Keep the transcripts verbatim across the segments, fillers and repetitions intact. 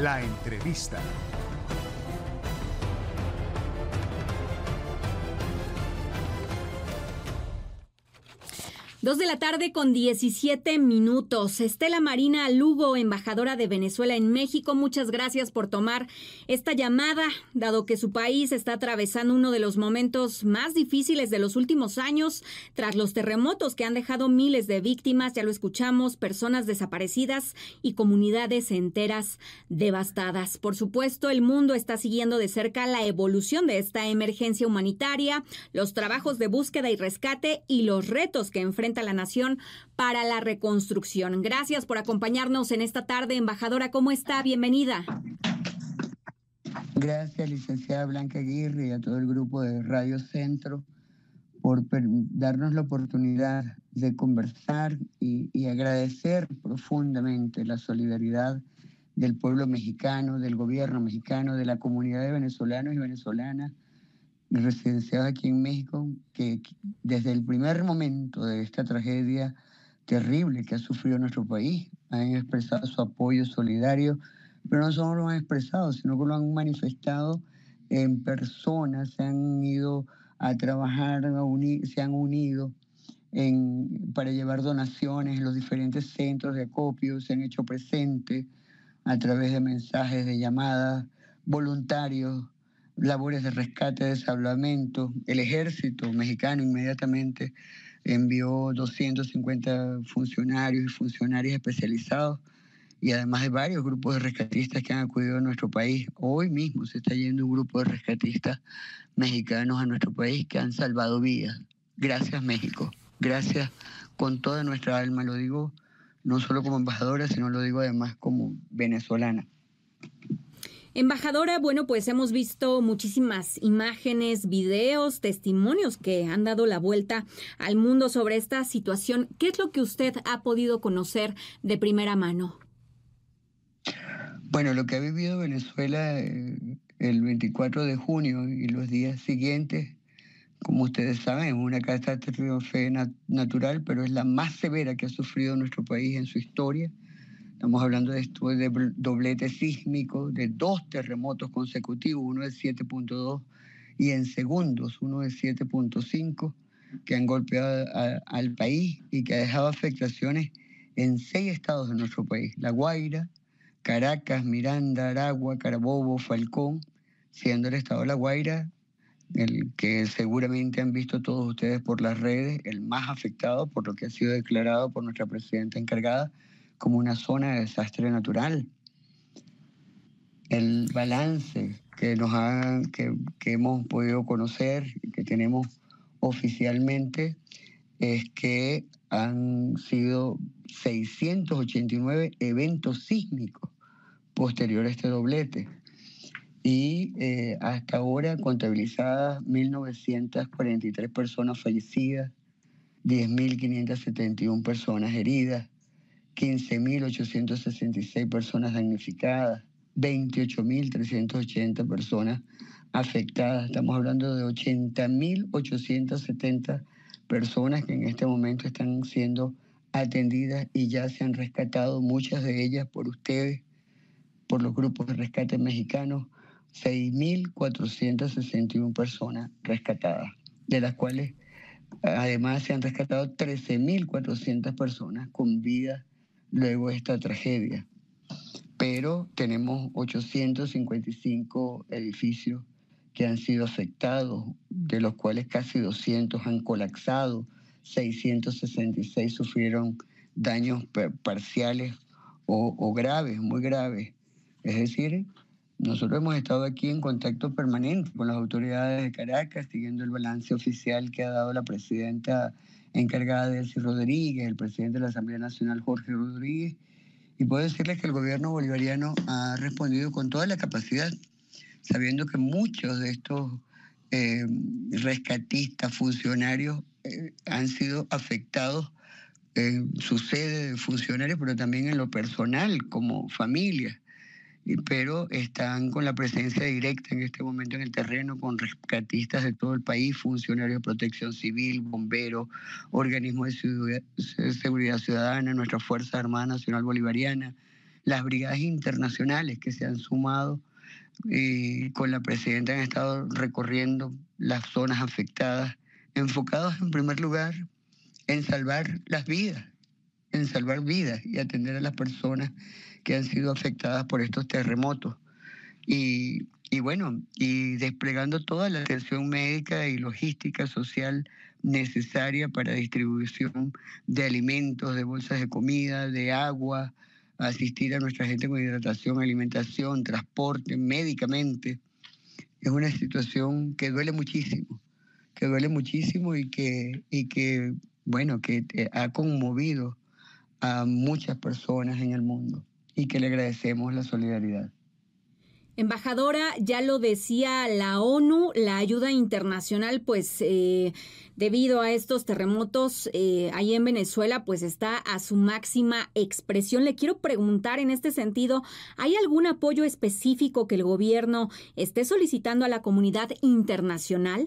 La entrevista. Dos de la tarde con diecisiete minutos. Estela Marina Lugo, embajadora de Venezuela en México, muchas gracias por tomar esta llamada, dado que su país está atravesando uno de los momentos más difíciles de los últimos años, tras los terremotos que han dejado miles de víctimas, ya lo escuchamos, personas desaparecidas y comunidades enteras devastadas. Por supuesto, el mundo está siguiendo de cerca la evolución de esta emergencia humanitaria, los trabajos de búsqueda y rescate y los retos que enfrenta a la nación para la reconstrucción. Gracias por acompañarnos en esta tarde, embajadora. ¿Cómo está? Bienvenida. Gracias, licenciada Blanca Aguirre, y a todo el grupo de Radio Centro por darnos la oportunidad de conversar y, y agradecer profundamente la solidaridad del pueblo mexicano, del gobierno mexicano, de la comunidad de venezolanos y venezolanas residenciados aquí en México, que desde el primer momento de esta tragedia terrible que ha sufrido nuestro país, han expresado su apoyo solidario, pero no solo lo han expresado, sino que lo han manifestado en persona, se han ido a trabajar, a unir, se han unido en, para llevar donaciones en los diferentes centros de acopio, se han hecho presentes a través de mensajes, de llamadas, voluntarios, labores de rescate, de salvamento. El ejército mexicano inmediatamente envió doscientos cincuenta funcionarios y funcionarias especializados y además de varios grupos de rescatistas que han acudido a nuestro país. Hoy mismo se está yendo un grupo de rescatistas mexicanos a nuestro país que han salvado vidas. Gracias, México. Gracias con toda nuestra alma. Lo digo no solo como embajadora, sino lo digo además como venezolana. Embajadora, bueno, pues hemos visto muchísimas imágenes, videos, testimonios que han dado la vuelta al mundo sobre esta situación. ¿Qué es lo que usted ha podido conocer de primera mano? Bueno, lo que ha vivido Venezuela eh, el veinticuatro de junio y los días siguientes, como ustedes saben, es una catástrofe nat- natural, pero es la más severa que ha sufrido nuestro país en su historia. Estamos hablando de esto de doblete sísmico, de dos terremotos consecutivos, uno de siete punto dos y en segundos uno de siete punto cinco, que han golpeado a, al país y que ha dejado afectaciones en seis estados de nuestro país: La Guaira, Caracas, Miranda, Aragua, Carabobo, Falcón, siendo el estado de La Guaira, el que seguramente han visto todos ustedes por las redes, el más afectado por lo que ha sido declarado por nuestra presidenta encargada como una zona de desastre natural. El balance que, nos ha, que, que hemos podido conocer y que tenemos oficialmente es que han sido seiscientos ochenta y nueve eventos sísmicos posteriores a este doblete y eh, hasta ahora contabilizadas mil novecientas cuarenta y tres personas fallecidas, diez mil quinientas setenta y una personas heridas, quince mil ochocientas sesenta y seis personas damnificadas, veintiocho mil trescientas ochenta personas afectadas. Estamos hablando de ochenta mil ochocientas setenta personas que en este momento están siendo atendidas y ya se han rescatado, muchas de ellas por ustedes, por los grupos de rescate mexicanos, seis mil cuatrocientas sesenta y una personas rescatadas, de las cuales además se han rescatado trece mil cuatrocientas personas con vida luego de esta tragedia. Pero tenemos ochocientos cincuenta y cinco edificios que han sido afectados, de los cuales casi doscientos han colapsado, seiscientos sesenta y seis sufrieron daños parciales o, o graves, muy graves. Es decir, nosotros hemos estado aquí en contacto permanente con las autoridades de Caracas, siguiendo el balance oficial que ha dado la presidenta encargada de Delcy Rodríguez, el presidente de la Asamblea Nacional Jorge Rodríguez, y puedo decirles que el gobierno bolivariano ha respondido con toda la capacidad, sabiendo que muchos de estos eh, rescatistas, funcionarios, eh, han sido afectados en su sede de funcionarios, pero también en lo personal, como familia. Pero están con la presencia directa en este momento en el terreno, con rescatistas de todo el país, funcionarios de protección civil, bomberos, organismos de seguridad ciudadana, nuestra Fuerza Armada Nacional Bolivariana, las brigadas internacionales que se han sumado y con la presidenta han estado recorriendo las zonas afectadas, enfocados en primer lugar en salvar las vidas, en salvar vidas y atender a las personas que han sido afectadas por estos terremotos. Y, y bueno, y desplegando toda la atención médica y logística social necesaria para distribución de alimentos, de bolsas de comida, de agua, asistir a nuestra gente con hidratación, alimentación, transporte, médicamente. Es una situación que duele muchísimo, que duele muchísimo y que, y que bueno, que ha conmovido a muchas personas en el mundo y que le agradecemos la solidaridad. Embajadora, ya lo decía la ONU, la ayuda internacional, pues eh, debido a estos terremotos eh, ahí en Venezuela, pues está a su máxima expresión. Le quiero preguntar en este sentido, ¿hay algún apoyo específico que el gobierno esté solicitando a la comunidad internacional?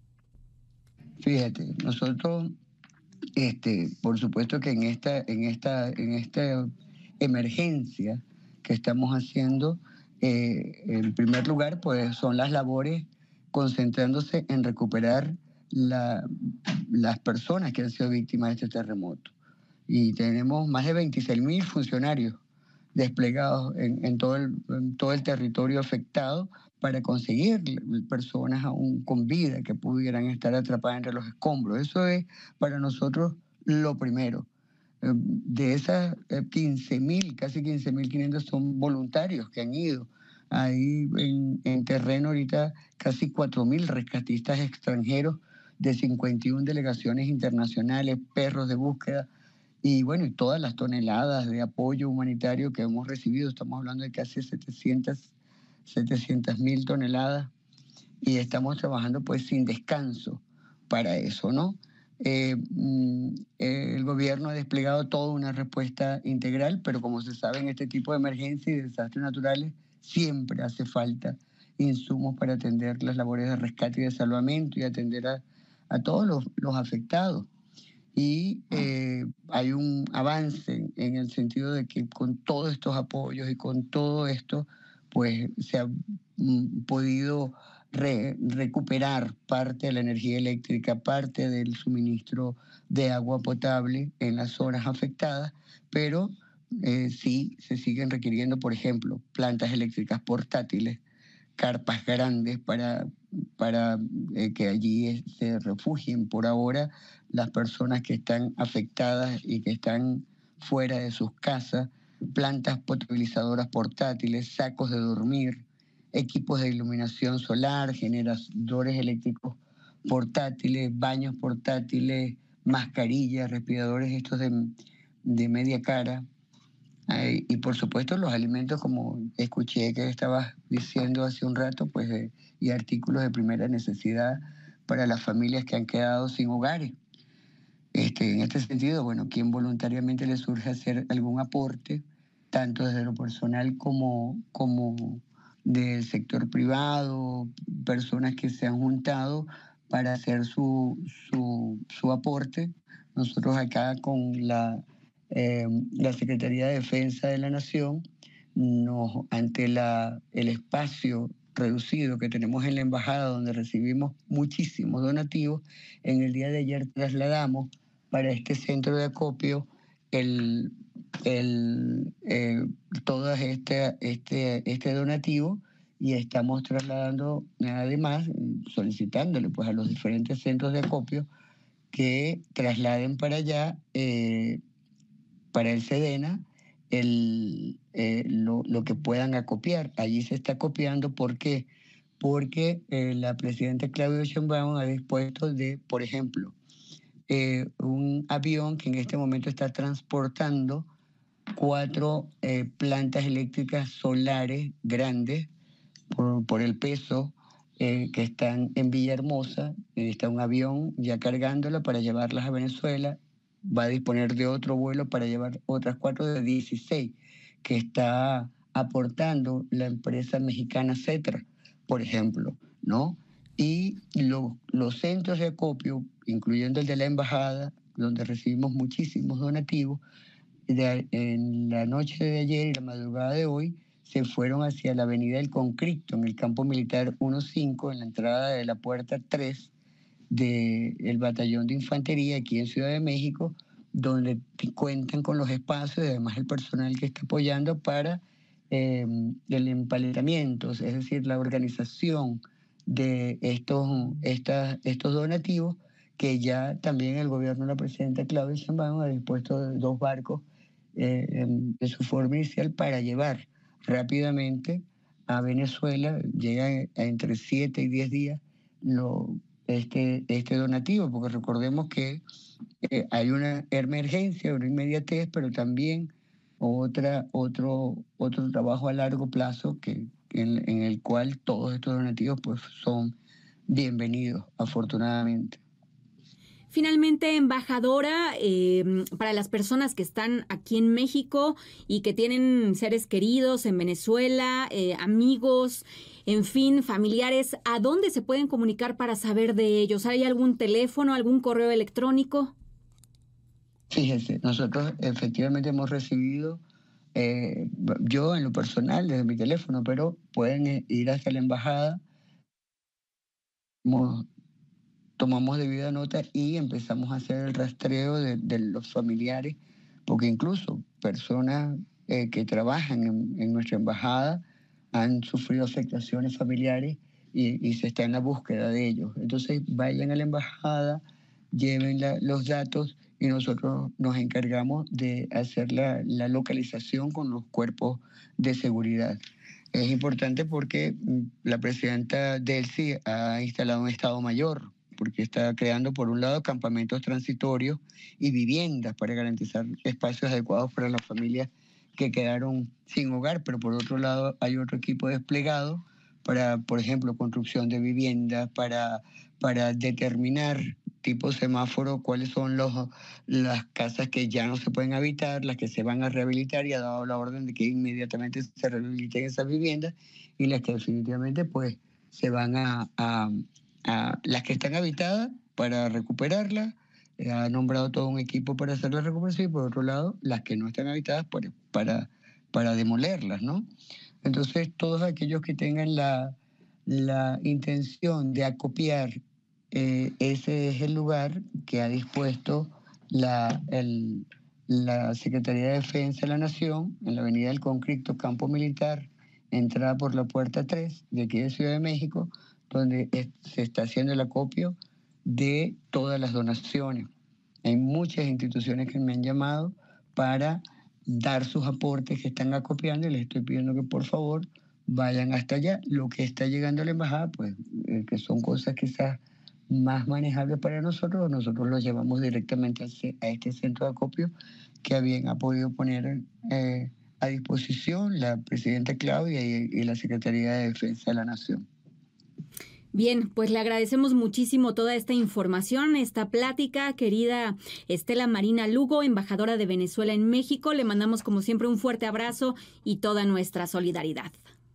Fíjate, nosotros, este, por supuesto que en esta, en esta, en esta emergencia que estamos haciendo, Eh, en primer lugar, pues son las labores concentrándose en recuperar la, las personas que han sido víctimas de este terremoto. Y tenemos más de veintiséis mil funcionarios desplegados en, en, todo el, en todo el territorio afectado para conseguir personas aún con vida que pudieran estar atrapadas entre los escombros. Eso es para nosotros lo primero. De esas quince mil, casi quince mil quinientos son voluntarios que han ido. Ahí en, en terreno ahorita casi cuatro mil rescatistas extranjeros de cincuenta y una delegaciones internacionales, perros de búsqueda y bueno, y todas las toneladas de apoyo humanitario que hemos recibido. Estamos hablando de casi setecientas mil toneladas y estamos trabajando pues sin descanso para eso, ¿no? Eh, el gobierno ha desplegado toda una respuesta integral, pero como se sabe en este tipo de emergencias y desastres naturales siempre hace falta insumos para atender las labores de rescate y de salvamento y atender a, a todos los, los afectados. Y eh, hay un avance en el sentido de que con todos estos apoyos y con todo esto, pues se ha mm, podido Re, recuperar parte de la energía eléctrica, parte del suministro de agua potable en las zonas afectadas, pero eh, sí se siguen requiriendo, por ejemplo, plantas eléctricas portátiles, carpas grandes para, para eh, que allí se refugien por ahora las personas que están afectadas y que están fuera de sus casas, plantas potabilizadoras portátiles, sacos de dormir, equipos de iluminación solar, generadores eléctricos portátiles, baños portátiles, mascarillas, respiradores estos de, de media cara. Eh, y por supuesto los alimentos, como escuché que estabas diciendo hace un rato, pues eh, y artículos de primera necesidad para las familias que han quedado sin hogares. Este, en este sentido, bueno, quien voluntariamente le surge hacer algún aporte, tanto desde lo personal como, como del sector privado, personas que se han juntado para hacer su, su, su aporte. Nosotros acá con la, eh, la Secretaría de Defensa de la Nación, nos, ante la, el espacio reducido que tenemos en la embajada, donde recibimos muchísimos donativos, en el día de ayer trasladamos para este centro de acopio el, el, eh, todo este, este, este donativo y estamos trasladando además, solicitándole pues a los diferentes centros de acopio que trasladen para allá, eh, para el SEDENA, el, eh, lo, lo que puedan acopiar. Allí se está acopiando, ¿por qué? Porque eh, la presidenta Claudia Sheinbaum ha dispuesto de, por ejemplo, Eh, un avión que en este momento está transportando cuatro eh, plantas eléctricas solares grandes por, por el peso eh, que están en Villahermosa. Eh, está un avión ya cargándola para llevarlas a Venezuela. Va a disponer de otro vuelo para llevar otras cuatro de dieciséis que está aportando la empresa mexicana Cetra, por ejemplo, ¿no? Y lo, los centros de acopio, incluyendo el de la embajada, donde recibimos muchísimos donativos, de, en la noche de ayer y la madrugada de hoy se fueron hacia la avenida El Concristo, en el campo militar uno cinco, en la entrada de la puerta tres del batallón de infantería aquí en Ciudad de México, donde cuentan con los espacios y además el personal que está apoyando para eh, el empaletamiento, es decir, la organización de estos, estas, estos donativos, que ya también el gobierno de la presidenta Claudia Sheinbaum ha dispuesto dos barcos eh, de su forma inicial para llevar rápidamente a Venezuela. Llega a entre siete y diez días lo, este, este donativo, porque recordemos que eh, hay una emergencia, una inmediatez, pero también otra, otro, otro trabajo a largo plazo que, en, en el cual todos estos donativos pues, son bienvenidos, afortunadamente. Finalmente, embajadora, eh, para las personas que están aquí en México y que tienen seres queridos en Venezuela, eh, amigos, en fin, familiares, ¿a dónde se pueden comunicar para saber de ellos? ¿Hay algún teléfono, algún correo electrónico? Fíjese, nosotros efectivamente hemos recibido, eh, yo en lo personal desde mi teléfono, pero pueden ir hasta la embajada. Hemos, tomamos debida nota y empezamos a hacer el rastreo de, de los familiares, porque incluso personas eh, que trabajan en, en nuestra embajada han sufrido afectaciones familiares y, y se está en la búsqueda de ellos. Entonces vayan a la embajada, lleven la, los datos y nosotros nos encargamos de hacer la, la localización con los cuerpos de seguridad. Es importante porque la presidenta Delcy ha instalado un estado mayor, porque está creando, por un lado, campamentos transitorios y viviendas para garantizar espacios adecuados para las familias que quedaron sin hogar, pero por otro lado hay otro equipo desplegado para, por ejemplo, construcción de viviendas, para, para determinar tipo semáforo cuáles son los, las casas que ya no se pueden habitar, las que se van a rehabilitar, y ha dado la orden de que inmediatamente se rehabiliten esas viviendas, y las que definitivamente pues se van a, a, a las que están habitadas para recuperarlas. Eh, ha nombrado todo un equipo para hacer la recuperación, y por otro lado las que no están habitadas para, para, para demolerlas, ¿no? Entonces todos aquellos que tengan la, la intención de acopiar, Eh, ese es el lugar que ha dispuesto la, el, la Secretaría de Defensa de la Nación en la avenida del Concristo, campo militar, entrada por la puerta tres de aquí de Ciudad de México, donde es, se está haciendo el acopio de todas las donaciones. Hay muchas instituciones que me han llamado para dar sus aportes que están acopiando, y les estoy pidiendo que por favor vayan hasta allá. Lo que está llegando a la embajada, pues eh, que son cosas quizás más manejables para nosotros, nosotros los llevamos directamente a este centro de acopio que a bien ha podido poner eh, a disposición la presidenta Claudia y, y la Secretaría de Defensa de la Nación. Bien, pues le agradecemos muchísimo toda esta información, esta plática, querida Estela Marina Lugo, embajadora de Venezuela en México. Le mandamos como siempre un fuerte abrazo y toda nuestra solidaridad.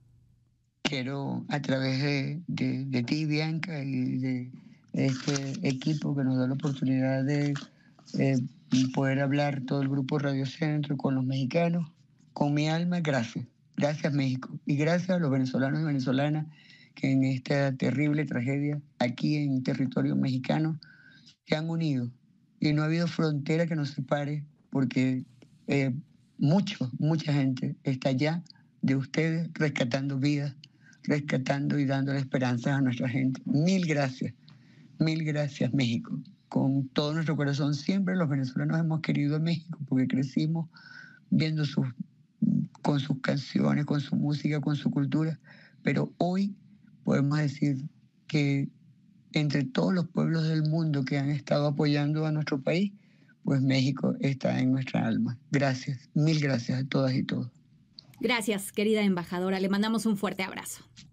Quiero, a través de, de, de ti, Bianca, y de este equipo que nos da la oportunidad de eh, poder hablar todo el grupo Radio Centro con los mexicanos, con mi alma, gracias. Gracias, México. Y gracias a los venezolanos y venezolanas que en esta terrible tragedia, aquí en territorio mexicano, se han unido. Y no ha habido frontera que nos separe, porque eh, mucho, mucha gente está allá de ustedes rescatando vidas, rescatando y dando esperanzas a nuestra gente. Mil gracias. Mil gracias, México. Con todo nuestro corazón, siempre los venezolanos hemos querido a México porque crecimos viendo sus, con sus canciones, con su música, con su cultura. Pero hoy podemos decir que entre todos los pueblos del mundo que han estado apoyando a nuestro país, pues México está en nuestra alma. Gracias, mil gracias a todas y todos. Gracias, querida embajadora. Le mandamos un fuerte abrazo.